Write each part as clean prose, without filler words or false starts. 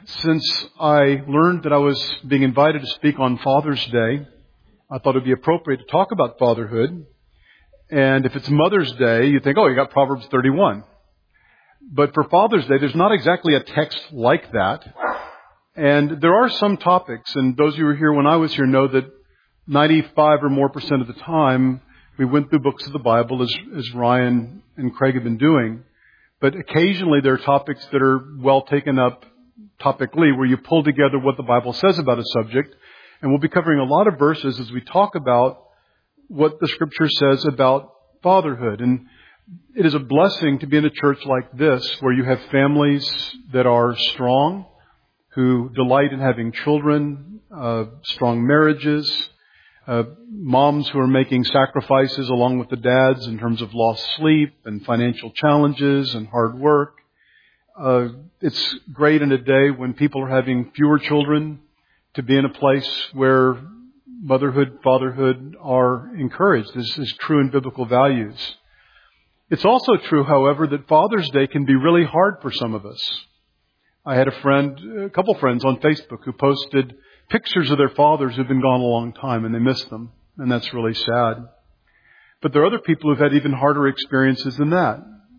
Since I learned that I was being invited to speak on Father's Day, I thought it would be appropriate to talk about fatherhood. And if it's Mother's Day, you think, oh, you got Proverbs 31. But for Father's Day, there's not exactly a text like that. And there are some topics, and those of you who were here when I was here know that 95 or more % of the time, we went through books of the Bible as Ryan and Craig have been doing. But occasionally there are topics that are well taken up topically, where you pull together what the Bible says about a subject. And we'll be covering a lot of verses as we talk about what the Scripture says about fatherhood. And it is a blessing to be in a church like this, where you have families that are strong, who delight in having children, strong marriages, moms who are making sacrifices along with the dads in terms of lost sleep and financial challenges and hard work. It's great in a day when people are having fewer children to be in a place where motherhood, fatherhood are encouraged. This is true in biblical values. It's also true, however, that Father's Day can be really hard for some of us. I had a couple friends on Facebook who posted pictures of their fathers who've been gone a long time and they miss them. And that's really sad. But there are other people who've had even harder experiences than that.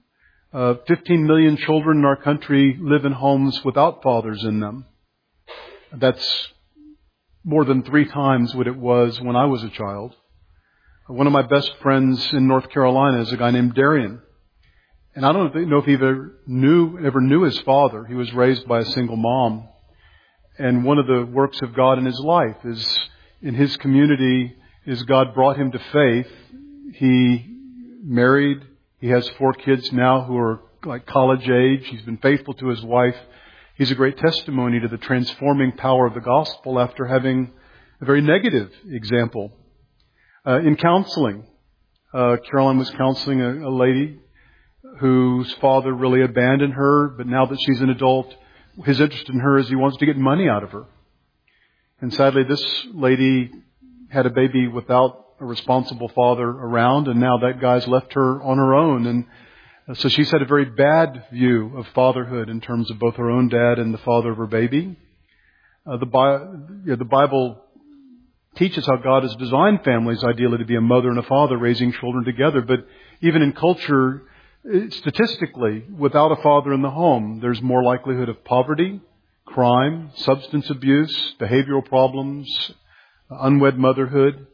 15 million children in our country live in homes without fathers in them. That's more than 3 times what it was when I was a child. One of my best friends in North Carolina is a guy named Darian. And I don't know if he ever knew his father. He was raised by a single mom. And one of the works of God in his life is, in his community, is God brought him to faith. He married. He has 4 kids now who are like college age. He's been faithful to his wife. He's a great testimony to the transforming power of the gospel after having a very negative example. In counseling, Caroline was counseling a lady whose father really abandoned her, but now that she's an adult, his interest in her is he wants to get money out of her. And sadly, this lady had a baby without a responsible father around, and now that guy's left her on her own. And so she's had a very bad view of fatherhood in terms of both her own dad and the father of her baby. The Bible teaches how God has designed families ideally to be a mother and a father raising children together. But even in culture, statistically, without a father in the home, there's more likelihood of poverty, crime, substance abuse, behavioral problems, unwed motherhood.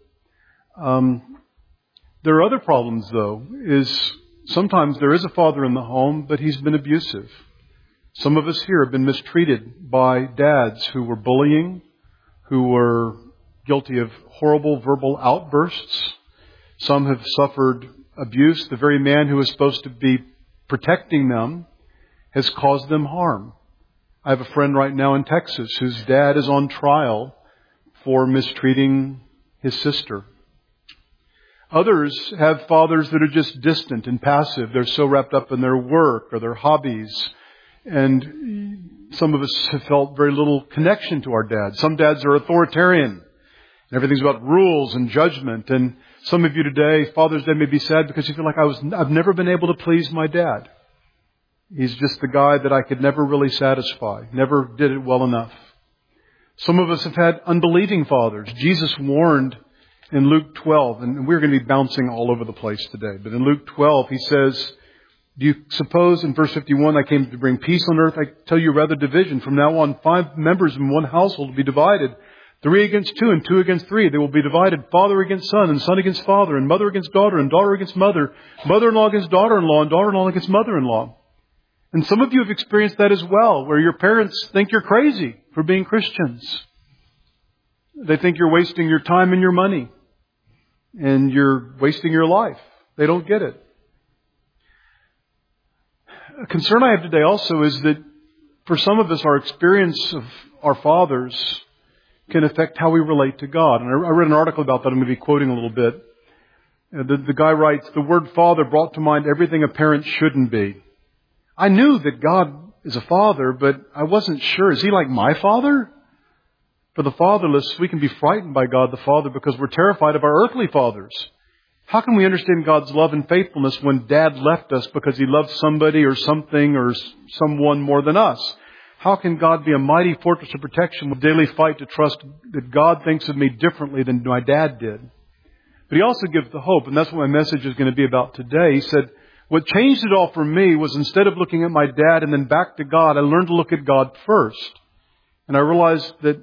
There are other problems, though, is sometimes there is a father in the home, but he's been abusive. Some of us here have been mistreated by dads who were bullying, who were guilty of horrible verbal outbursts. Some have suffered abuse. The very man who is supposed to be protecting them has caused them harm. I have a friend right now in Texas whose dad is on trial for mistreating his sister. Others have fathers that are just distant and passive. They're so wrapped up in their work or their hobbies. And some of us have felt very little connection to our dads. Some dads are authoritarian. Everything's about rules and judgment. And some of you today, Father's Day may be sad because you feel like I've never been able to please my dad. He's just the guy that I could never really satisfy. Never did it well enough. Some of us have had unbelieving fathers. Jesus warned in Luke 12, and we're going to be bouncing all over the place today. But in Luke 12, he says, do you suppose, in verse 51, I came to bring peace on earth? I tell you rather division. From now on, 5 members in one household will be divided. 3 against 2 and 2 against 3. They will be divided. Father against son and son against father and mother against daughter and daughter against mother. Mother-in-law against daughter-in-law and daughter-in-law against mother-in-law. And some of you have experienced that as well, where your parents think you're crazy for being Christians. They think you're wasting your time and your money. And you're wasting your life. They don't get it. A concern I have today also is that for some of us, our experience of our fathers can affect how we relate to God. And I read an article about that. I'm going to be quoting a little bit. The guy writes, the word father brought to mind everything a parent shouldn't be. I knew that God is a father, but I wasn't sure. Is he like my father? For the fatherless, we can be frightened by God the Father because we're terrified of our earthly fathers. How can we understand God's love and faithfulness when Dad left us because he loved somebody or something or someone more than us? how can God be a mighty fortress of protection with daily fight to trust that God thinks of me differently than my dad did? But he also gives the hope, and that's what my message is going to be about today. He said, what changed it all for me was instead of looking at my dad and then back to God, I learned to look at God first. And I realized that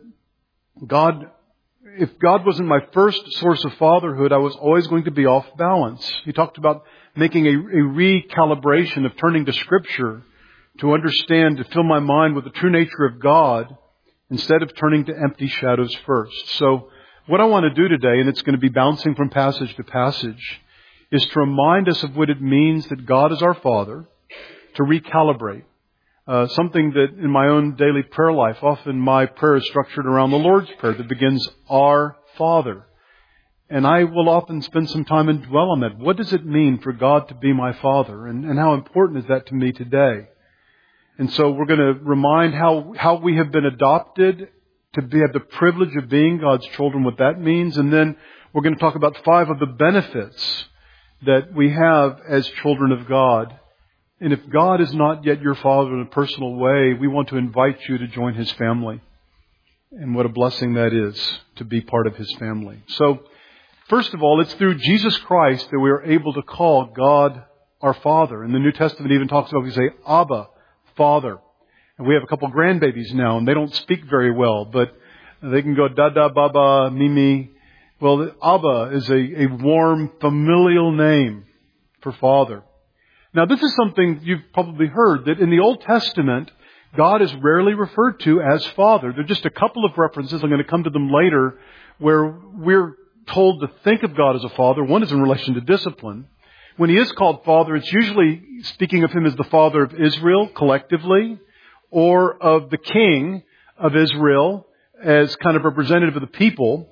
if God wasn't my first source of fatherhood, I was always going to be off balance. He talked about making a recalibration of turning to Scripture to understand, to fill my mind with the true nature of God instead of turning to empty shadows first. So what I want to do today, and it's going to be bouncing from passage to passage, is to remind us of what it means that God is our Father, to recalibrate. Something that in my own daily prayer life, often my prayer is structured around the Lord's Prayer that begins, Our Father. And I will often spend some time and dwell on that. What does it mean for God to be my Father? And how important is that to me today? And so we're going to remind how we have been adopted to have the privilege of being God's children, what that means. And then we're going to talk about 5 of the benefits that we have as children of God. And if God is not yet your Father in a personal way, we want to invite you to join His family. And what a blessing that is to be part of His family. So, first of all, it's through Jesus Christ that we are able to call God our Father. And the New Testament even talks about, we say, Abba, Father. And we have a couple grandbabies now, and they don't speak very well, but they can go Dada, Baba, Mimi. Well, Abba is a warm, familial name for Father. Now, this is something you've probably heard, that in the Old Testament, God is rarely referred to as Father. There are just a couple of references, I'm going to come to them later, where we're told to think of God as a Father. One is in relation to discipline. When He is called Father, it's usually speaking of Him as the Father of Israel collectively, or of the King of Israel as kind of representative of the people.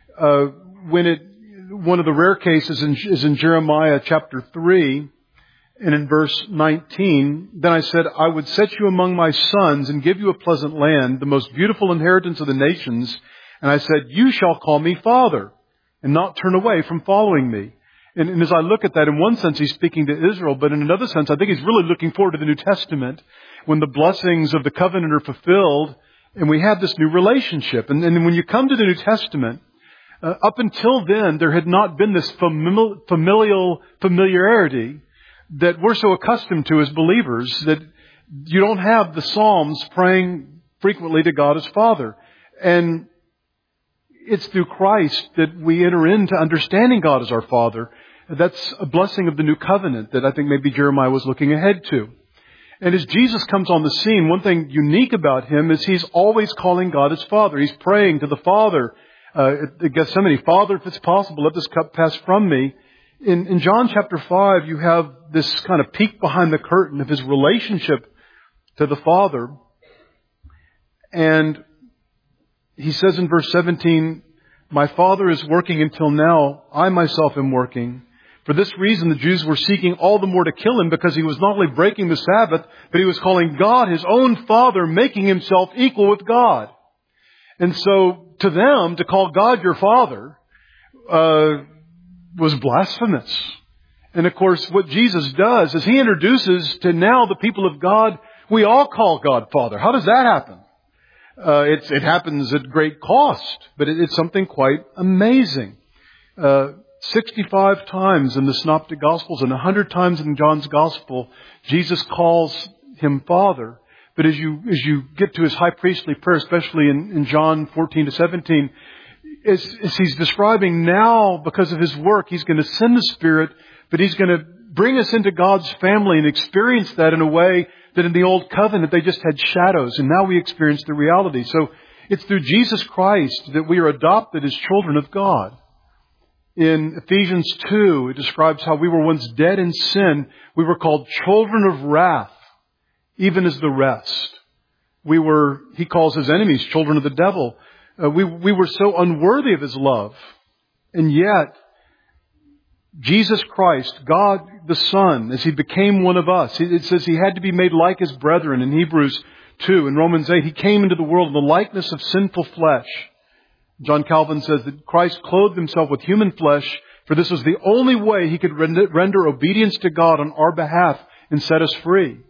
One of the rare cases is in Jeremiah chapter 3, and in verse 19, then I said, I would set you among my sons and give you a pleasant land, the most beautiful inheritance of the nations. And I said, you shall call me Father and not turn away from following me. And as I look at that, in one sense, He's speaking to Israel, but in another sense, I think He's really looking forward to the New Testament when the blessings of the covenant are fulfilled and we have this new relationship. And when you come to the New Testament, up until then, there had not been this familiarity that we're so accustomed to as believers, that you don't have the Psalms praying frequently to God as Father. And it's through Christ that we enter into understanding God as our Father. That's a blessing of the new covenant that I think maybe Jeremiah was looking ahead to. And as Jesus comes on the scene, one thing unique about Him is He's always calling God as Father. He's praying to the Father at Gethsemane, Father, if it's possible, let this cup pass from me. In John chapter 5, you have this kind of peek behind the curtain of His relationship to the Father. And He says in verse 17, my Father is working until now. I myself am working. For this reason, the Jews were seeking all the more to kill Him, because He was not only breaking the Sabbath, but He was calling God His own Father, making Himself equal with God. And so to them, to call God your Father was blasphemous. And of course, what Jesus does is He introduces to now the people of God, we all call God Father. How does that happen? It happens at great cost, but it's something quite amazing. 65 times in the Synoptic Gospels and 100 times in John's Gospel, Jesus calls Him Father. But as you get to His high priestly prayer, especially in John 14 to 17, as He's describing now, because of His work, He's going to send the Spirit, but He's going to bring us into God's family and experience that in a way that in the Old Covenant they just had shadows, and now we experience the reality. So it's through Jesus Christ that we are adopted as children of God. In Ephesians 2, it describes how we were once dead in sin. We were called children of wrath, even as the rest. He calls His enemies children of the devil. We were so unworthy of His love. And yet, Jesus Christ, God the Son, as He became one of us, it says He had to be made like His brethren in Hebrews 2. In Romans 8, He came into the world in the likeness of sinful flesh. John Calvin says that Christ clothed Himself with human flesh, for this was the only way He could render obedience to God on our behalf and set us free.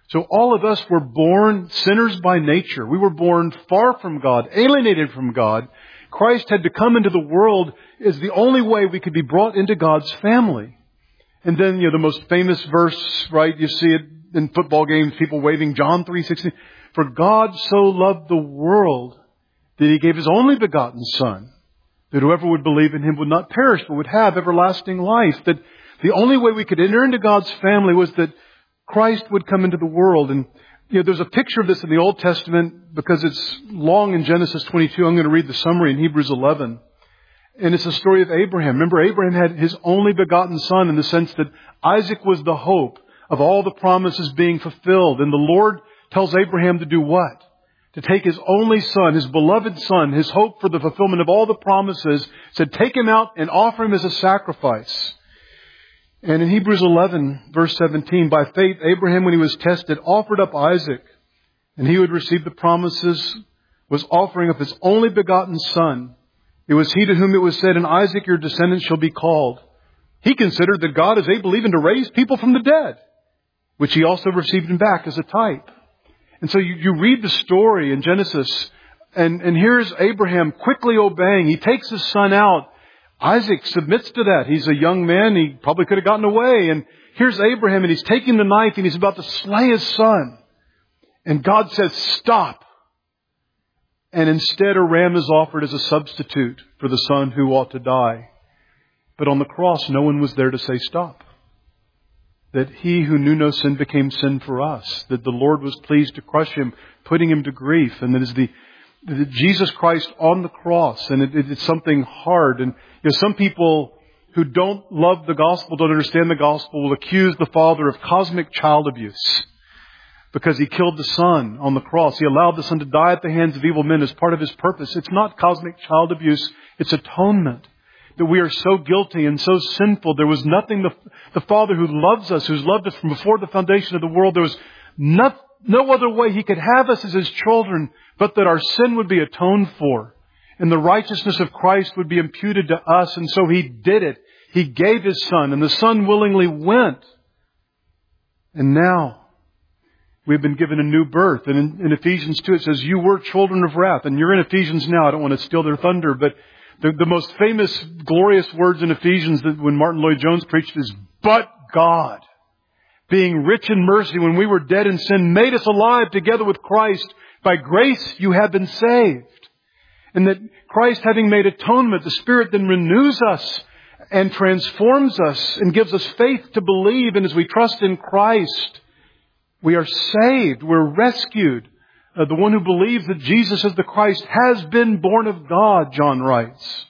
So all of us were born sinners by nature. We were born far from God, alienated from God. Christ had to come into the world as the only way we could be brought into God's family. And then, the most famous verse, right? You see it in football games, people waving John 3:16. For God so loved the world that He gave His only begotten Son, that whoever would believe in Him would not perish, but would have everlasting life. That the only way we could enter into God's family was that Christ would come into the world. And there's a picture of this in the Old Testament because it's long in Genesis 22. I'm going to read the summary in Hebrews 11. And it's the story of Abraham. Remember, Abraham had his only begotten son in the sense that Isaac was the hope of all the promises being fulfilled. And the Lord tells Abraham to do what? To take his only son, his beloved son, his hope for the fulfillment of all the promises, said, take him out and offer him as a sacrifice. And in Hebrews 11, verse 17, by faith, Abraham, when he was tested, offered up Isaac, and he who had received the promises was offering up his only begotten son. It was he to whom it was said, in Isaac your descendants shall be called. He considered that God is able even to raise people from the dead, which he also received him back as a type. And so you read the story in Genesis, and here's Abraham quickly obeying. He takes his son out. Isaac submits to that. He's a young man. He probably could have gotten away. And here's Abraham, and he's taking the knife, and he's about to slay his son. And God says, stop. And instead a ram is offered as a substitute for the son who ought to die. But on the cross, no one was there to say stop. That He who knew no sin became sin for us. That the Lord was pleased to crush Him, putting Him to grief. And that is the Jesus Christ on the cross. And it's something hard. And some people who don't love the gospel, don't understand the gospel, will accuse the Father of cosmic child abuse. Because He killed the Son on the cross. He allowed the Son to die at the hands of evil men as part of His purpose. It's not cosmic child abuse. It's atonement. That we are so guilty and so sinful. There was nothing, the Father who loves us, who's loved us from before the foundation of the world, there was no other way He could have us as His children, but that our sin would be atoned for. And the righteousness of Christ would be imputed to us. And so He did it. He gave His Son, and the Son willingly went. And now we've been given a new birth. And in Ephesians 2 it says, you were children of wrath. And you're in Ephesians now. I don't want to steal their thunder, but the most famous, glorious words in Ephesians that when Martin Lloyd-Jones preached is, but God, being rich in mercy when we were dead in sin, made us alive together with Christ. By grace you have been saved. And that Christ, having made atonement, the Spirit then renews us and transforms us and gives us faith to believe. And as we trust in Christ, we are saved. We're rescued. The one who believes that Jesus is the Christ has been born of God, John writes.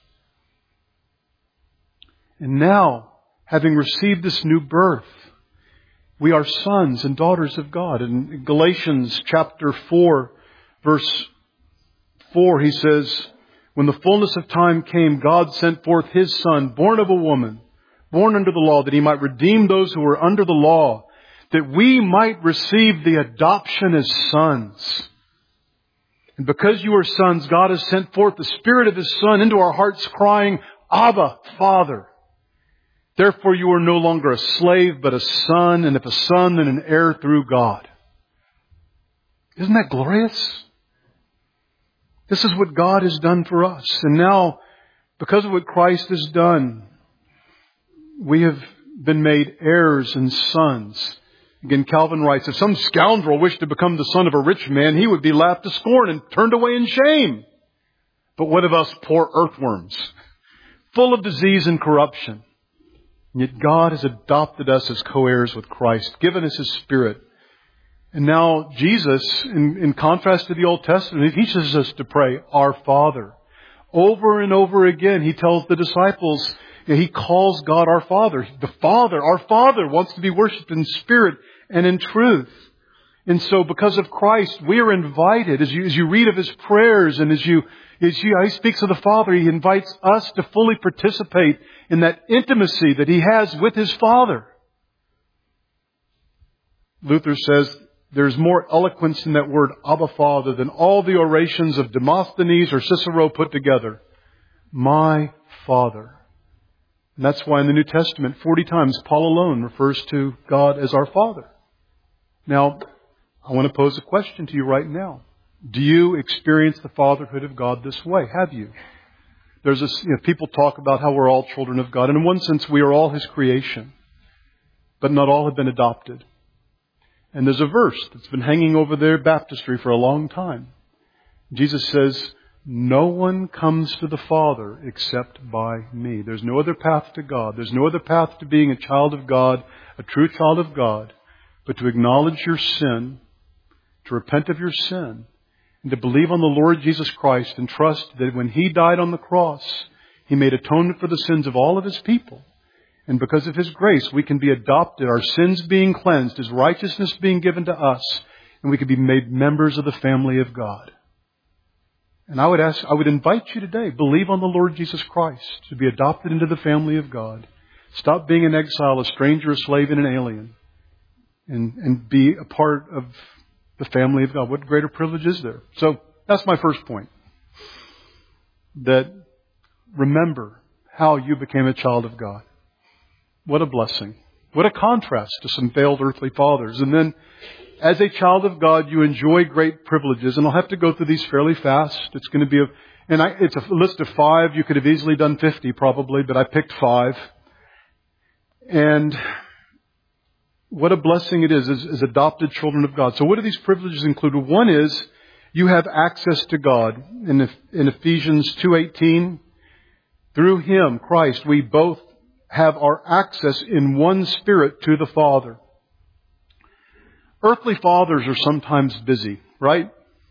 And now, having received this new birth, we are sons and daughters of God. In Galatians chapter 4, verse 4, he says, when the fullness of time came, God sent forth His Son, born of a woman, born under the law, that He might redeem those who were under the law, that we might receive the adoption as sons. And because you are sons, God has sent forth the Spirit of His Son into our hearts, crying, Abba, Father. Therefore you are no longer a slave, but a son, and if a son, then an heir through God. Isn't that glorious? This is what God has done for us. And now, because of what Christ has done, we have been made heirs and sons. Again, Calvin writes, if some scoundrel wished to become the son of a rich man, he would be laughed to scorn and turned away in shame. But what of us poor earthworms, full of disease and corruption? And yet God has adopted us as co-heirs with Christ, given us His Spirit. And now Jesus, in contrast to the Old Testament, He teaches us to pray, Our Father. Over and over again, He tells the disciples, He calls God our Father. The Father, our Father, wants to be worshipped in spirit and in truth. And so because of Christ, we are invited, as you read of His prayers and as He speaks of the Father, He invites us to fully participate in that intimacy that He has with His Father. Luther says there's more eloquence in that word Abba Father than all the orations of Demosthenes or Cicero put together. My Father. And that's why in the New Testament, 40 times, Paul alone refers to God as our Father. Now, I want to pose a question to you right now. Do you experience the fatherhood of God this way? Have you? There's this, people talk about how we're all children of God. And in one sense, we are all His creation. But not all have been adopted. And there's a verse that's been hanging over their baptistry for a long time. Jesus says, no one comes to the Father except by me. There's no other path to God. There's no other path to being a child of God, a true child of God, but to acknowledge your sin, to repent of your sin, and to believe on the Lord Jesus Christ and trust that when He died on the cross, He made atonement for the sins of all of His people. And because of His grace, we can be adopted, our sins being cleansed, His righteousness being given to us, and we can be made members of the family of God. And I would invite you today, believe on the Lord Jesus Christ, to be adopted into the family of God. Stop being an exile, a stranger, a slave, and an alien. And be a part of the family of God. What greater privilege is there? So that's my first point. That remember how you became a child of God. What a blessing. What a contrast to some failed earthly fathers. And then, as a child of God, you enjoy great privileges. And I'll have to go through these fairly fast. It's going to be it's a list of 5. You could have easily done 50 probably, but I picked 5. And what a blessing it is as adopted children of God. So what do these privileges include? One is you have access to God. In Ephesians 2:18, through Him, Christ, we both have our access in one Spirit to the Father. Earthly fathers are sometimes busy, right?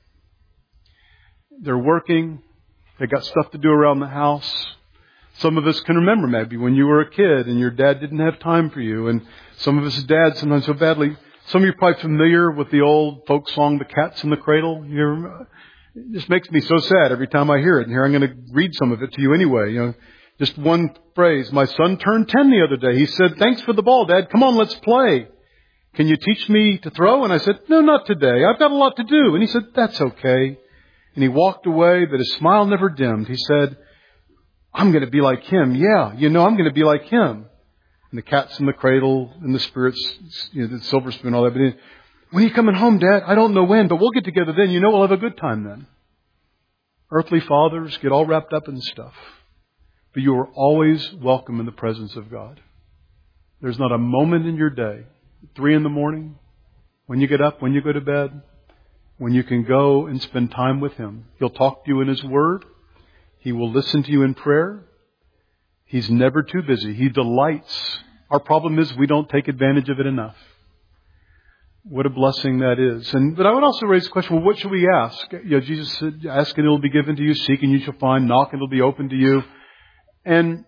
They're working. They got stuff to do around the house. Some of us can remember maybe when you were a kid and your dad didn't have time for you. And some of us dads sometimes so badly. Some of you are probably familiar with the old folk song, The Cat's in the Cradle. It just makes me so sad every time I hear it. And here I'm going to read some of it to you anyway. Just one phrase. My son turned 10 the other day. He said, thanks for the ball, Dad. Come on, let's play. Can you teach me to throw? And I said, no, not today. I've got a lot to do. And he said, that's okay. And he walked away, but his smile never dimmed. He said, I'm going to be like him. Yeah, I'm going to be like him. And the cat's in the cradle and the spirits, the silver spoon, all that. But when are you coming home, Dad? I don't know when, but we'll get together then. We'll have a good time then. Earthly fathers get all wrapped up in stuff. But you are always welcome in the presence of God. There's not a moment in your day, 3 a.m, when you get up, when you go to bed, when you can go and spend time with Him. He'll talk to you in His Word. He will listen to you in prayer. He's never too busy. He delights. Our problem is we don't take advantage of it enough. What a blessing that is. But I would also raise the question, well, what should we ask? Jesus said, ask and it will be given to you. Seek and you shall find. Knock and it will be open to you. And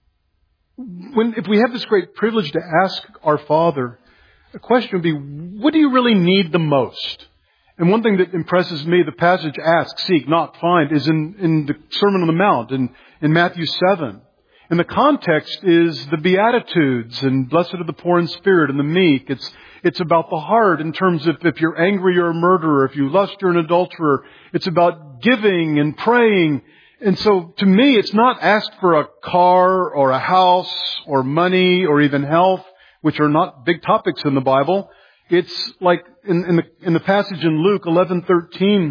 if we have this great privilege to ask our Father, the question would be, what do you really need the most? And one thing that impresses me, the passage ask, seek, knock, find, is in the Sermon on the Mount in Matthew 7. And the context is the Beatitudes and blessed are the poor in spirit and the meek. It's about the heart in terms of if you're angry, you're a murderer. If you lust, you're an adulterer. It's about giving and praying. And so to me, it's not ask for a car or a house or money or even health, which are not big topics in the Bible. It's like in the passage in Luke 11:13,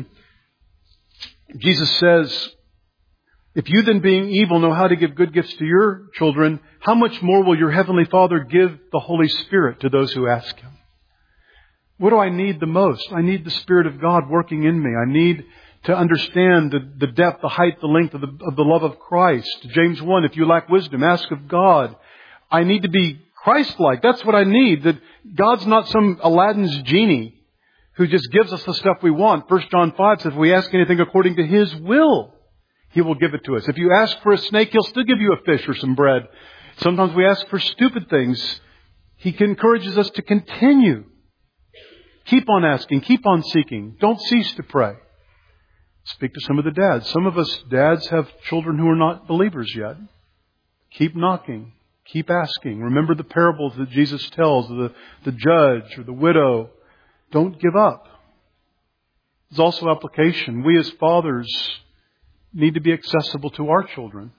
Jesus says, if you then being evil know how to give good gifts to your children, how much more will your heavenly Father give the Holy Spirit to those who ask Him? What do I need the most? I need the Spirit of God working in me. I need to understand the depth, the height, the length of the love of Christ. James 1, if you lack wisdom, ask of God. I need to be Christ-like. That's what I need. That God's not some Aladdin's genie who just gives us the stuff we want. 1 John 5 says, if we ask anything according to His will, He will give it to us. If you ask for a snake, He'll still give you a fish or some bread. Sometimes we ask for stupid things. He encourages us to continue. Keep on asking. Keep on seeking. Don't cease to pray. Speak to some of the dads. Some of us dads have children who are not believers yet. Keep knocking. Keep asking. Remember the parables that Jesus tells, the judge or the widow. Don't give up. There's also application. We as fathers need to be accessible to our children.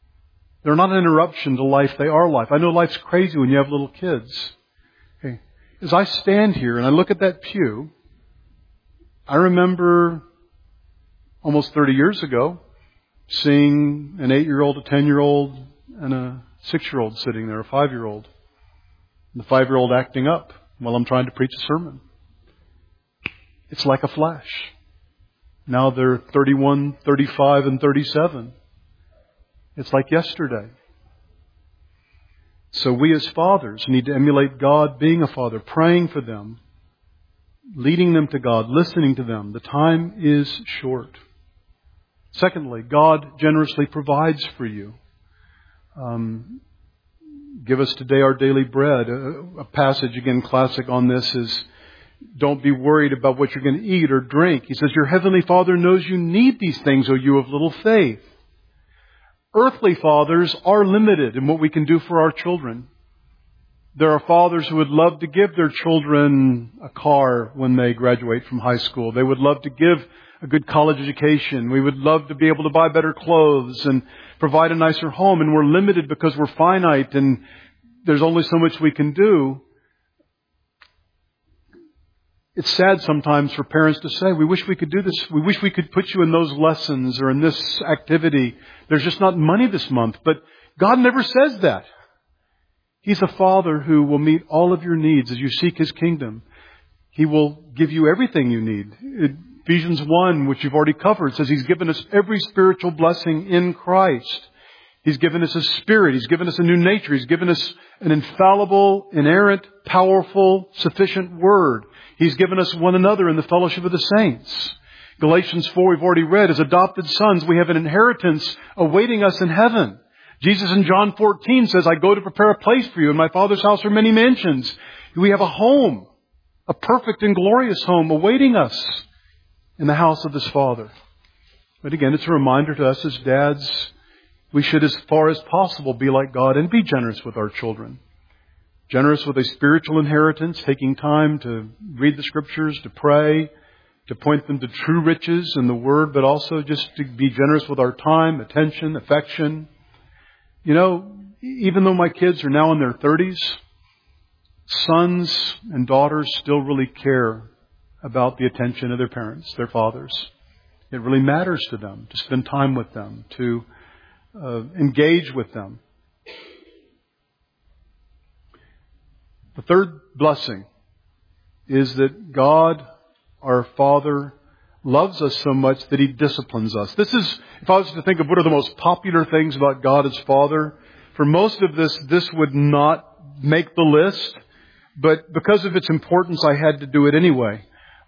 They're not an interruption to life. They are life. I know life's crazy when you have little kids. Okay. as I stand here and I look at that pew, I remember almost 30 years ago seeing an 8-year-old, a 10-year-old, and a 6-year-old sitting there, a 5-year-old. And the 5-year-old acting up while I'm trying to preach a sermon. It's like a flash. Now they're 31, 35, and 37. It's like yesterday. So we as fathers need to emulate God being a father, praying for them, leading them to God, listening to them. The time is short. Secondly, God generously provides for you. Give us today our daily bread. A passage, again, classic on this is, don't be worried about what you're going to eat or drink. He says, your heavenly Father knows you need these things, O you of little faith. Earthly fathers are limited in what we can do for our children. There are fathers who would love to give their children a car when they graduate from high school. They would love to give a good college education. We would love to be able to buy better clothes and provide a nicer home. And we're limited because we're finite and there's only so much we can do. It's sad sometimes for parents to say, we wish we could do this. We wish we could put you in those lessons or in this activity. There's just not money this month. But God never says that. He's a Father who will meet all of your needs as you seek His kingdom. He will give you everything you need. Ephesians 1, which you've already covered, says He's given us every spiritual blessing in Christ. He's given us His Spirit. He's given us a new nature. He's given us an infallible, inerrant, powerful, sufficient Word. He's given us one another in the fellowship of the saints. Galatians 4, we've already read, as adopted sons, we have an inheritance awaiting us in heaven. Jesus in John 14 says, I go to prepare a place for you. In my Father's house are many mansions. We have a home, a perfect and glorious home awaiting us in the house of this Father. But again, it's a reminder to us as dads, we should as far as possible be like God and be generous with our children. Generous with a spiritual inheritance, taking time to read the Scriptures, to pray, to point them to true riches in the Word, but also just to be generous with our time, attention, affection. You know, even though my kids are now in their 30s, sons and daughters still really care about the attention of their parents, their fathers. It really matters to them to spend time with them, to engage with them. The third blessing is that God, our Father, loves us so much that He disciplines us. This is, if I was to think of what are the most popular things about God as Father, for most of this would not make the list, but because of its importance, I had to do it anyway.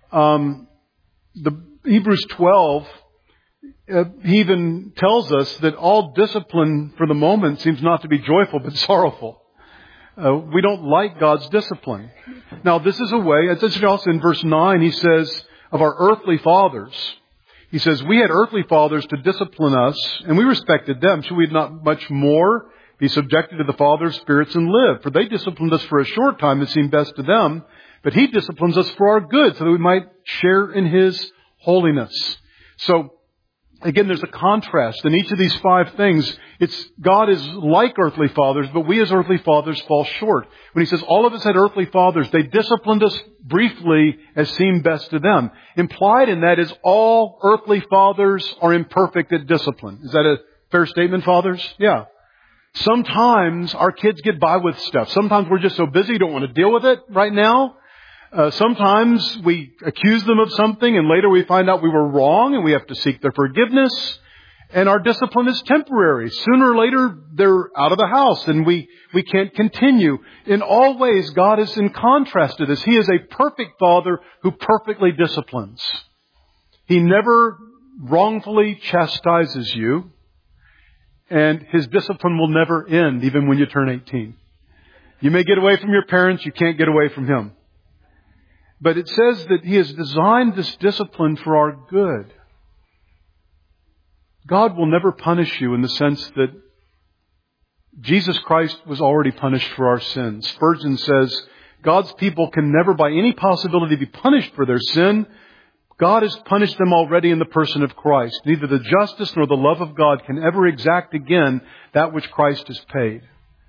The Hebrews 12, he even tells us that all discipline for the moment seems not to be joyful but sorrowful. We don't like God's discipline. Now, this is a way, it's also in verse 9, he says, of our earthly fathers. He says, we had earthly fathers to discipline us, and we respected them. Should we not much more be subjected to the Father's spirits and live? For they disciplined us for a short time, it seemed best to them, but He disciplines us for our good, so that we might share in His holiness. So, again, there's a contrast in each of these 5 things. God is like earthly fathers, but we as earthly fathers fall short. When He says all of us had earthly fathers, they disciplined us briefly as seemed best to them. Implied in that is all earthly fathers are imperfect at discipline. Is that a fair statement, fathers? Yeah. Sometimes our kids get by with stuff. Sometimes we're just so busy, don't want to deal with it right now. Sometimes we accuse them of something and later we find out we were wrong and we have to seek their forgiveness. And our discipline is temporary. Sooner or later, they're out of the house and we can't continue. In all ways, God is in contrast to this. He is a perfect Father who perfectly disciplines. He never wrongfully chastises you. And His discipline will never end, even when you turn 18. You may get away from your parents, you can't get away from Him. But it says that He has designed this discipline for our good. God will never punish you in the sense that Jesus Christ was already punished for our sins. Spurgeon says, God's people can never by any possibility be punished for their sin. God has punished them already in the person of Christ. Neither the justice nor the love of God can ever exact again that which Christ has paid.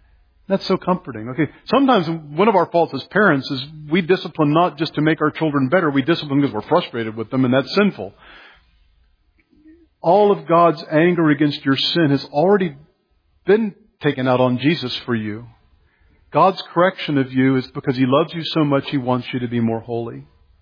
That's so comforting. Okay, sometimes one of our faults as parents is we discipline not just to make our children better, we discipline because we're frustrated with them, and that's sinful. All of God's anger against your sin has already been taken out on Jesus for you. God's correction of you is because He loves you so much, He wants you to be more holy.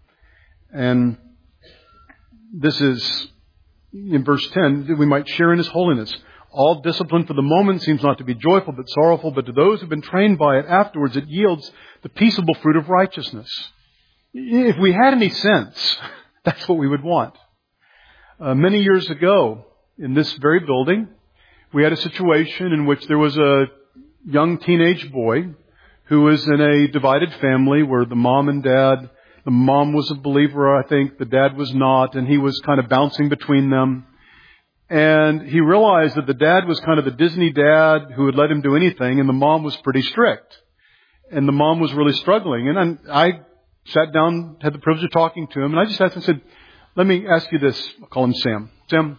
And this is, in verse 10, that we might share in His holiness. All discipline for the moment seems not to be joyful but sorrowful, but to those who've been trained by it afterwards it yields the peaceable fruit of righteousness. If we had any sense, that's what we would want. Many years ago, in this very building, we had a situation in which there was a young teenage boy who was in a divided family where the mom was a believer, I think, the dad was not, and he was kind of bouncing between them. And he realized that the dad was kind of the Disney dad who would let him do anything, and the mom was pretty strict. And the mom was really struggling. And I sat down, had the privilege of talking to him, and I just asked him, I said, let me ask you this. I'll call him Sam. Sam,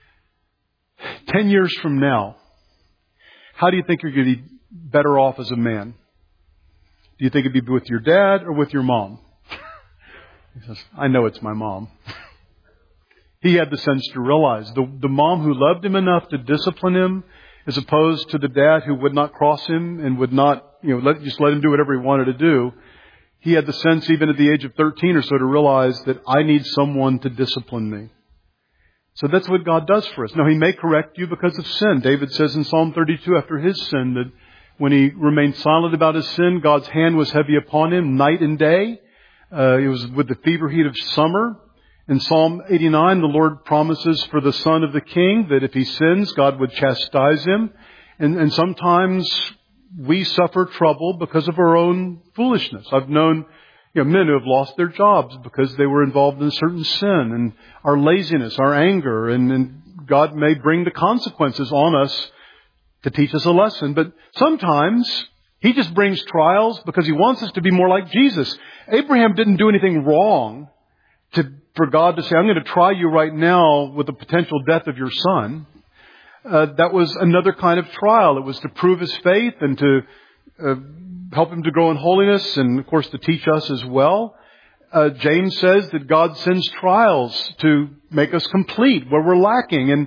10 years from now, how do you think you're going to be better off as a man? Do you think it'd be with your dad or with your mom? He says, I know it's my mom. He had the sense to realize the mom who loved him enough to discipline him, as opposed to the dad who would not cross him and would not, just let him do whatever he wanted to do. He had the sense, even at the age of 13 or so, to realize that I need someone to discipline me. So that's what God does for us. Now, He may correct you because of sin. David says in Psalm 32 after his sin that when he remained silent about his sin, God's hand was heavy upon him night and day. It was with the fever heat of summer. In Psalm 89, the Lord promises for the son of the king that if he sins, God would chastise him. And sometimes we suffer trouble because of our own foolishness. I've known men who have lost their jobs because they were involved in a certain sin, and our laziness, our anger, and God may bring the consequences on us to teach us a lesson. But sometimes He just brings trials because He wants us to be more like Jesus. Abraham didn't do anything wrong for God to say, I'm going to try you right now with the potential death of your son. That was another kind of trial. It was to prove his faith and to help him to grow in holiness, and of course to teach us as well. James says that God sends trials to make us complete where we're lacking. And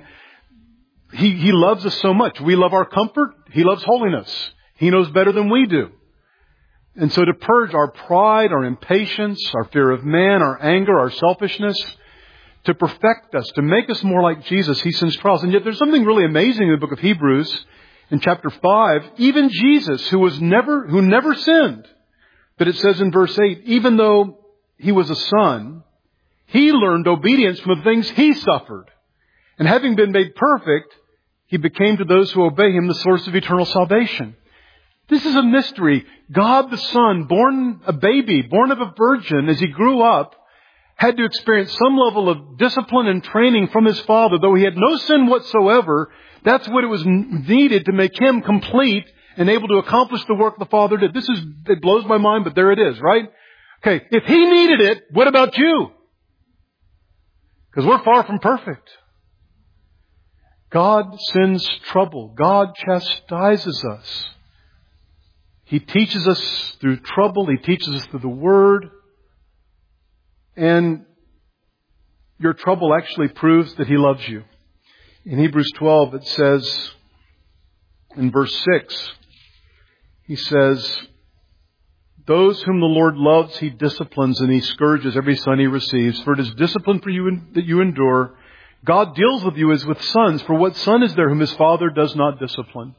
He loves us so much. We love our comfort. He loves holiness. He knows better than we do. And so to purge our pride, our impatience, our fear of man, our anger, our selfishness, to perfect us, to make us more like Jesus, He sends trials. And yet there's something really amazing in the book of Hebrews in chapter 5. Even Jesus, who never sinned, but it says in verse 8, even though He was a son, He learned obedience from the things He suffered. And having been made perfect, He became to those who obey Him the source of eternal salvation. This is a mystery. God the Son, born a baby, born of a virgin, as He grew up, had to experience some level of discipline and training from His Father. Though He had no sin whatsoever, that's what it was needed to make Him complete and able to accomplish the work the Father did. It blows my mind, but there it is, right? Okay, if He needed it, what about you? Because we're far from perfect. God sends trouble. God chastises us. He teaches us through trouble. He teaches us through the Word. And your trouble actually proves that He loves you. In Hebrews 12, it says, in verse 6, He says, those whom the Lord loves, He disciplines, and He scourges every son He receives. For it is discipline for you that you endure. God deals with you as with sons. For what son is there whom his father does not discipline?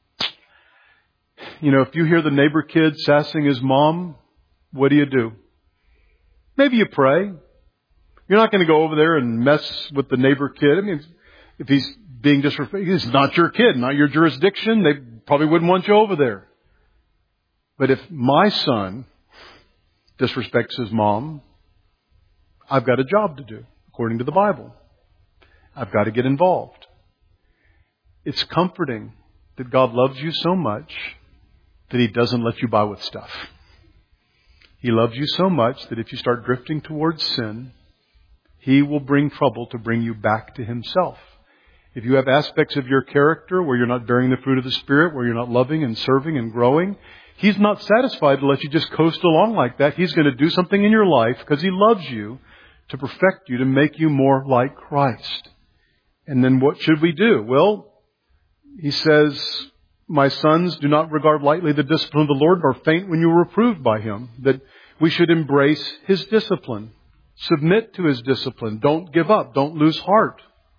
If you hear the neighbor kid sassing his mom, what do? Maybe you pray. You're not going to go over there and mess with the neighbor kid. I mean, if he's being disrespectful, it's not your kid, not your jurisdiction. They probably wouldn't want you over there. But if my son disrespects his mom, I've got a job to do, according to the Bible. I've got to get involved. It's comforting that God loves you so much that He doesn't let you by with stuff. He loves you so much that if you start drifting towards sin, He will bring trouble to bring you back to Himself. If you have aspects of your character where you're not bearing the fruit of the Spirit, where you're not loving and serving and growing, He's not satisfied to let you just coast along like that. He's going to do something in your life because He loves you to perfect you, to make you more like Christ. And then what should we do? Well, He says, my sons, do not regard lightly the discipline of the Lord, nor faint when you are reproved by Him. That we should embrace His discipline. Submit to His discipline. Don't give up. Don't lose heart.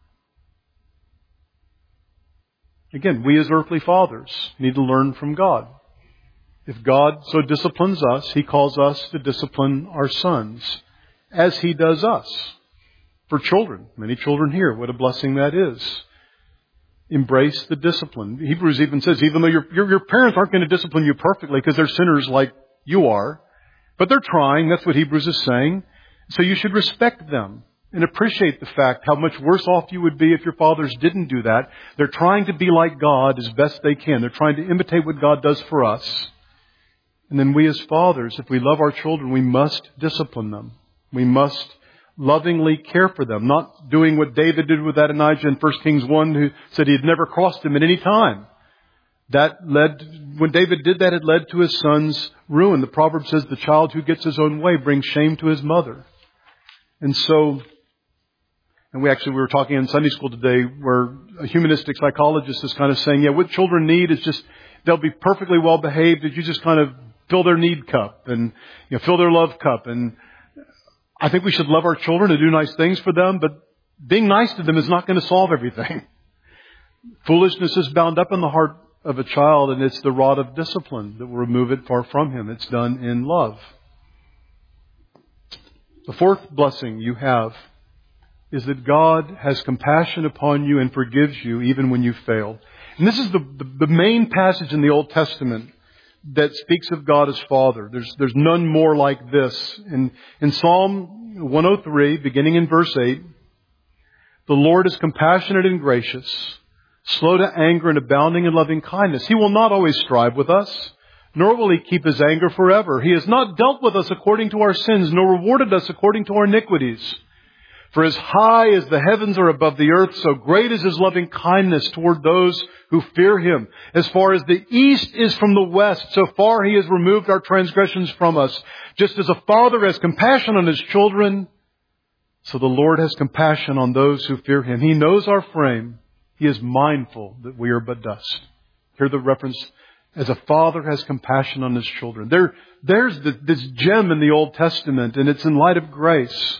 Again, we as earthly fathers need to learn from God. If God so disciplines us, He calls us to discipline our sons, as He does us. For children, many children here, what a blessing that is. Embrace the discipline. Hebrews even says, even though your parents aren't going to discipline you perfectly because they're sinners like you are, but they're trying. That's what Hebrews is saying. So you should respect them and appreciate the fact how much worse off you would be if your fathers didn't do that. They're trying to be like God as best they can. They're trying to imitate what God does for us. And then we as fathers, if we love our children, we must discipline them. We must lovingly care for them. Not doing what David did with Adonijah in 1 Kings 1, who said he had never crossed him at any time. When David did that, it led to his son's ruin. The proverb says the child who gets his own way brings shame to his mother. And we were talking in Sunday school today where a humanistic psychologist is kind of saying, what children need is just, they'll be perfectly well behaved if you just kind of fill their need cup and fill their love cup. And I think we should love our children and do nice things for them, but being nice to them is not going to solve everything. Foolishness is bound up in the heart of a child, and it's the rod of discipline that will remove it far from him. It's done in love. The fourth blessing you have is that God has compassion upon you and forgives you even when you fail. And this is the main passage in the Old Testament that speaks of God as Father. There's none more like this. In Psalm 103, beginning in verse 8, the Lord is compassionate and gracious, slow to anger and abounding in loving kindness. He will not always strive with us, nor will He keep His anger forever. He has not dealt with us according to our sins, nor rewarded us according to our iniquities. For as high as the heavens are above the earth, so great is His loving kindness toward those who fear Him. As far as the east is from the west, so far He has removed our transgressions from us. Just as a father has compassion on his children, so the Lord has compassion on those who fear Him. He knows our frame. He is mindful that we are but dust. Hear the reference, as a father has compassion on his children. There's this gem in the Old Testament, and it's in light of grace.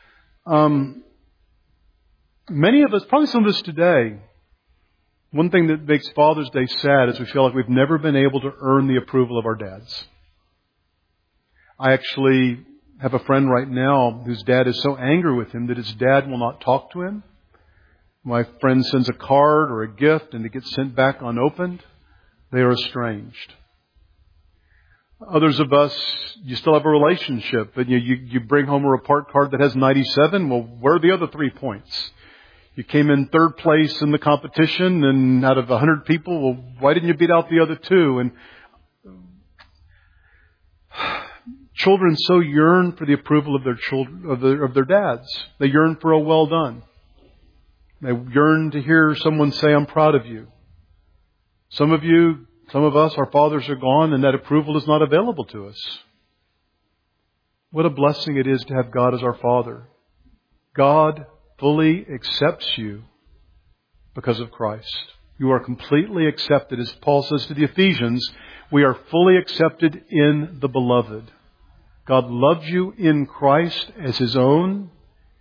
Many of us, probably some of us today, one thing that makes Father's Day sad is we feel like we've never been able to earn the approval of our dads. I actually have a friend right now whose dad is so angry with him that his dad will not talk to him. My friend sends a card or a gift and it gets sent back unopened. They are estranged. Others of us, you still have a relationship, but you bring home a report card that has 97. Well, where are the other 3 points? You came in third place in the competition, and out of 100 people, well, why didn't you beat out the other 2? And children so yearn for the approval of their children, of their dads. They yearn for a well done. They yearn to hear someone say, "I'm proud of you." Some of us, our fathers are gone, and that approval is not available to us. What a blessing it is to have God as our Father. God fully accepts you because of Christ. You are completely accepted. As Paul says to the Ephesians, we are fully accepted in the Beloved. God loves you in Christ as His own.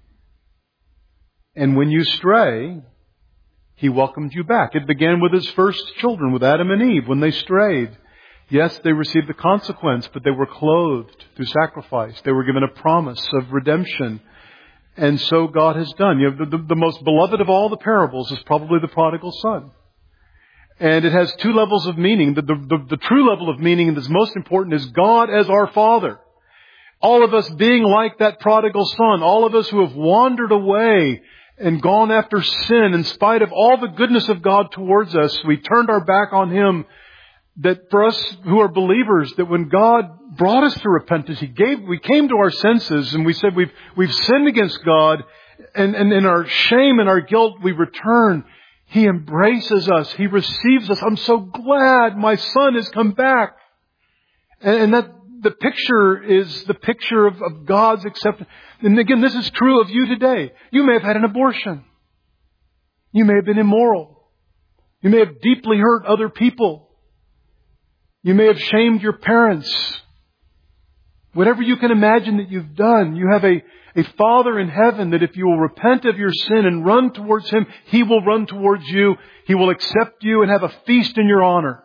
And when you stray, He welcomed you back. It began with His first children, with Adam and Eve, when they strayed. Yes, they received the consequence, but they were clothed through sacrifice. They were given a promise of redemption. And so God has done. The most beloved of all the parables is probably the prodigal son. And it has 2 levels of meaning. The true level of meaning that is most important is God as our Father. All of us being like that prodigal son. All of us who have wandered away and gone after sin in spite of all the goodness of God towards us. We turned our back on Him. That for us who are believers, that when God brought us to repentance, we came to our senses and we said we've sinned against God. And in our shame and our guilt, we return. He embraces us. He receives us. I'm so glad my son has come back. And that the picture is the picture of God's acceptance. And again, this is true of you today. You may have had an abortion. You may have been immoral. You may have deeply hurt other people. You may have shamed your parents. Whatever you can imagine that you've done, you have a Father in heaven that if you will repent of your sin and run towards Him, He will run towards you. He will accept you and have a feast in your honor.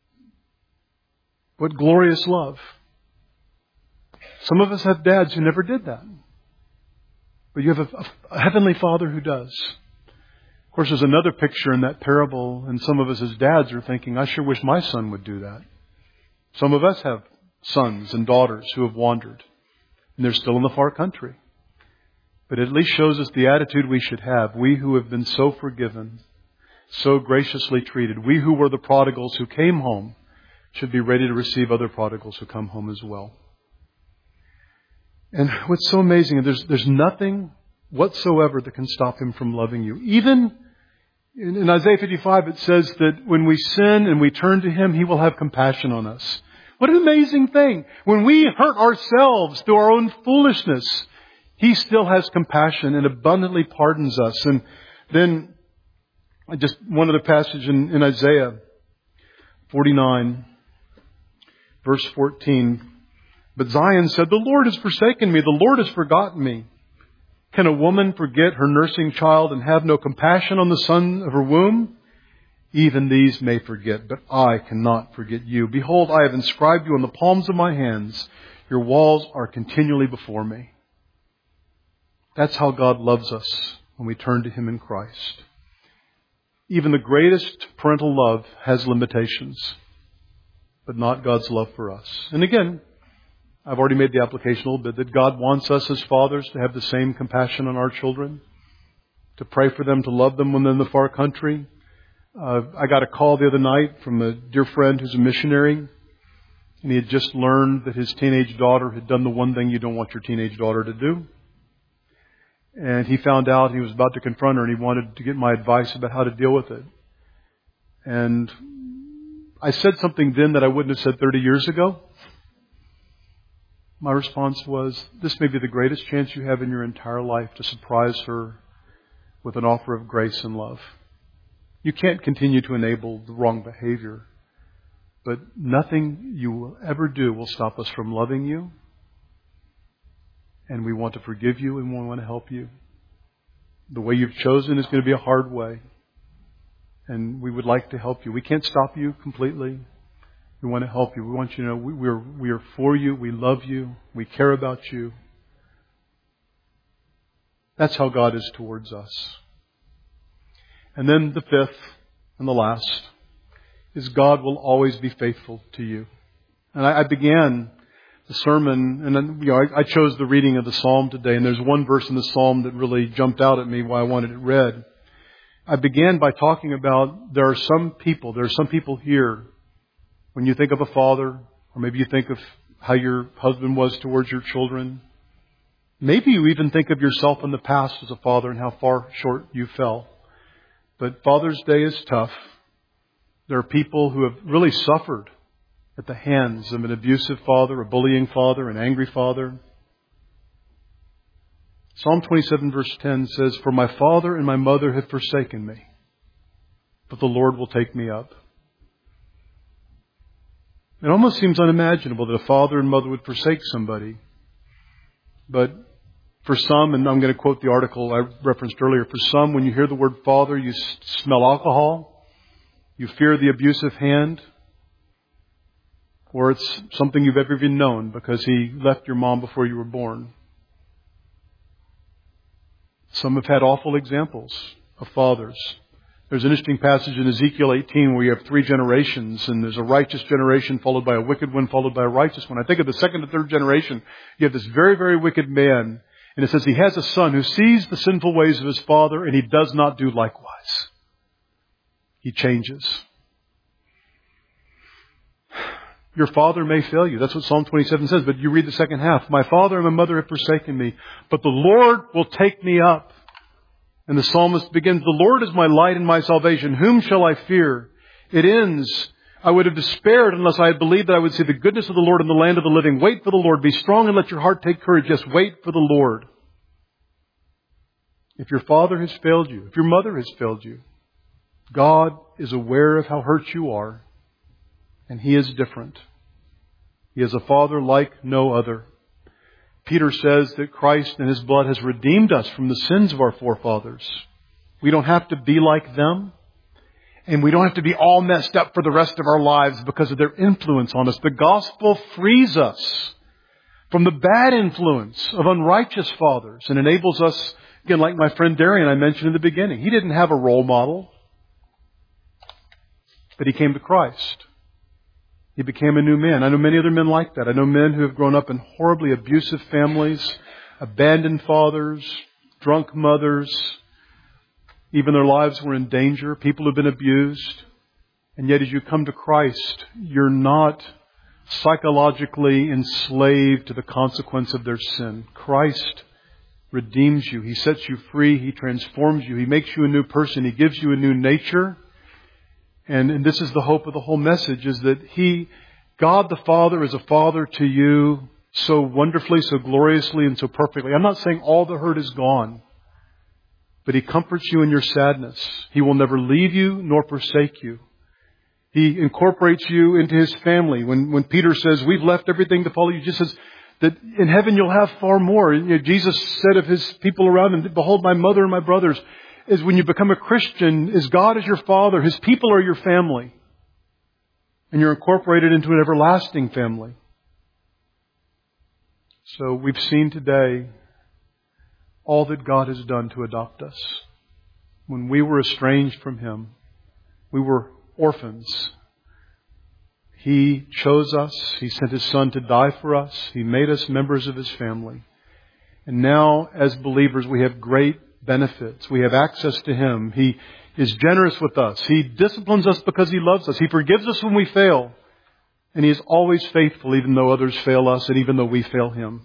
What glorious love. Some of us have dads who never did that. But you have a heavenly Father who does. Of course, there's another picture in that parable, and some of us as dads are thinking, I sure wish my son would do that. Some of us have sons and daughters who have wandered, and they're still in the far country. But it at least shows us the attitude we should have. We who have been so forgiven, so graciously treated, we who were the prodigals who came home, should be ready to receive other prodigals who come home as well. And what's so amazing, there's nothing whatsoever that can stop Him from loving you. Even in Isaiah 55, it says that when we sin and we turn to Him, He will have compassion on us. What an amazing thing. When we hurt ourselves through our own foolishness, He still has compassion and abundantly pardons us. And then just one other passage in Isaiah 49, verse 14. But Zion said, the Lord has forsaken me. The Lord has forgotten me. Can a woman forget her nursing child and have no compassion on the son of her womb? Even these may forget, but I cannot forget you. Behold, I have inscribed you on the palms of my hands. Your walls are continually before me. That's how God loves us when we turn to Him in Christ. Even the greatest parental love has limitations, but not God's love for us. And again, I've already made the application a little bit that God wants us as fathers to have the same compassion on our children, to pray for them, to love them when they're in the far country. I got a call the other night from a dear friend who's a missionary, and he had just learned that his teenage daughter had done the one thing you don't want your teenage daughter to do. And he found out he was about to confront her, and he wanted to get my advice about how to deal with it. And I said something then that I wouldn't have said 30 years ago. My response was, this may be the greatest chance you have in your entire life to surprise her with an offer of grace and love. You can't continue to enable the wrong behavior, but nothing you will ever do will stop us from loving you. And we want to forgive you and we want to help you. The way you've chosen is going to be a hard way. And we would like to help you. We can't stop you completely. We want to help you. We want you to know we are for you. We love you. We care about you. That's how God is towards us. And then the fifth and the last is God will always be faithful to you. And I began the sermon, and then, I chose the reading of the Psalm today, and there's one verse in the Psalm that really jumped out at me why I wanted it read. I began by talking about there are some people here, when you think of a father, or maybe you think of how your husband was towards your children, maybe you even think of yourself in the past as a father and how far short you fell. But Father's Day is tough. There are people who have really suffered at the hands of an abusive father, a bullying father, an angry father. Psalm 27 verse 10 says, for my father and my mother have forsaken me, but the Lord will take me up. It almost seems unimaginable that a father and mother would forsake somebody. But for some, and I'm going to quote the article I referenced earlier, for some, when you hear the word father, you smell alcohol, you fear the abusive hand, or it's something you've ever even known because he left your mom before you were born. Some have had awful examples of fathers. There's an interesting passage in Ezekiel 18 where you have 3 generations, and there's a righteous generation followed by a wicked one followed by a righteous one. I think of the second and third generation, you have this very, very wicked man, and it says he has a son who sees the sinful ways of his father and he does not do likewise. He changes. Your father may fail you. That's what Psalm 27 says. But you read the second half. My father and my mother have forsaken me, but the Lord will take me up. And the psalmist begins, the Lord is my light and my salvation. Whom shall I fear? It ends, I would have despaired unless I had believed that I would see the goodness of the Lord in the land of the living. Wait for the Lord. Be strong and let your heart take courage. Yes, wait for the Lord. If your father has failed you, if your mother has failed you, God is aware of how hurt you are, and He is different. He is a Father like no other. Peter says that Christ and His blood has redeemed us from the sins of our forefathers. We don't have to be like them, and we don't have to be all messed up for the rest of our lives because of their influence on us. The gospel frees us from the bad influence of unrighteous fathers and enables us, again, like my friend Darian I mentioned in the beginning. He didn't have a role model, but he came to Christ. He became a new man. I know many other men like that. I know men who have grown up in horribly abusive families, abandoned fathers, drunk mothers. Even their lives were in danger. People who have been abused. And yet as you come to Christ, you're not psychologically enslaved to the consequence of their sin. Christ redeems you. He sets you free. He transforms you. He makes you a new person. He gives you a new nature. And this is the hope of the whole message, is that God the Father is a Father to you so wonderfully, so gloriously, and so perfectly. I'm not saying all the hurt is gone, but He comforts you in your sadness. He will never leave you nor forsake you. He incorporates you into His family. When Peter says, we've left everything to follow you, Jesus says that in heaven you'll have far more. Jesus said of His people around Him, behold, my mother and my brothers. Is when you become a Christian, is God is your Father. His people are your family. And you're incorporated into an everlasting family. So we've seen today all that God has done to adopt us. When we were estranged from Him, we were orphans. He chose us. He sent His Son to die for us. He made us members of His family. And now, as believers, we have great benefits. We have access to Him. He is generous with us. He disciplines us because He loves us. He forgives us when we fail. And He is always faithful even though others fail us and even though we fail Him.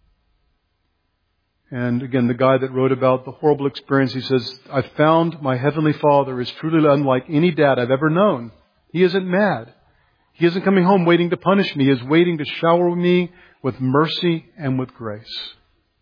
And again, the guy that wrote about the horrible experience, he says, I found my Heavenly Father is truly unlike any dad I've ever known. He isn't mad. He isn't coming home waiting to punish me. He is waiting to shower me with mercy and with grace.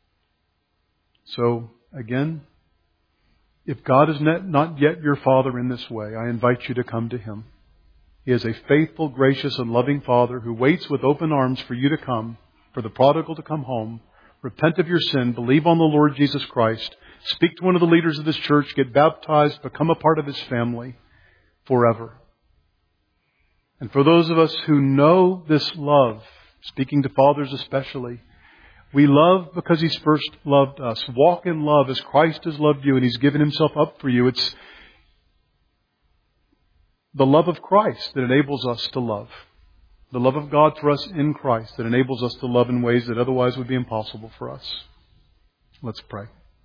So, again, if God is not yet your Father in this way, I invite you to come to Him. He is a faithful, gracious, and loving Father who waits with open arms for you to come, for the prodigal to come home, repent of your sin, believe on the Lord Jesus Christ, speak to one of the leaders of this church, get baptized, become a part of His family forever. And for those of us who know this love, speaking to fathers especially, we love because He's first loved us. Walk in love as Christ has loved you and He's given Himself up for you. It's the love of Christ that enables us to love. The love of God for us in Christ that enables us to love in ways that otherwise would be impossible for us. Let's pray.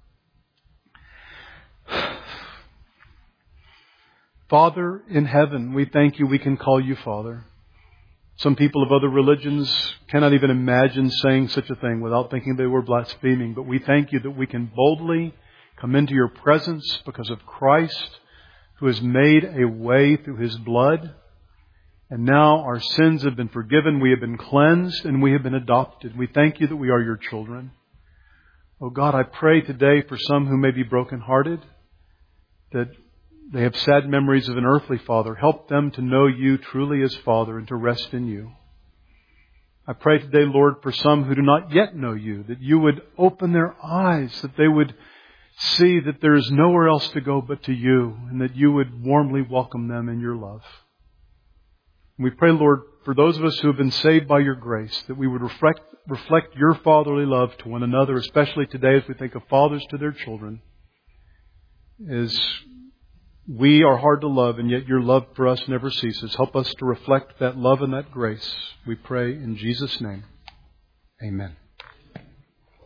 Father in heaven, we thank You we can call You Father. Some people of other religions cannot even imagine saying such a thing without thinking they were blaspheming. But we thank You that we can boldly come into Your presence because of Christ, who has made a way through His blood. And now our sins have been forgiven, we have been cleansed, and we have been adopted. We thank You that we are Your children. Oh God, I pray today for some who may be brokenhearted, that they have sad memories of an earthly father. Help them to know You truly as Father and to rest in You. I pray today, Lord, for some who do not yet know You, that You would open their eyes, that they would see that there is nowhere else to go but to You, and that You would warmly welcome them in Your love. And we pray, Lord, for those of us who have been saved by Your grace, that we would reflect Your fatherly love to one another, especially today as we think of fathers to their children. As we are hard to love, and yet Your love for us never ceases. Help us to reflect that love and that grace. We pray in Jesus' name. Amen.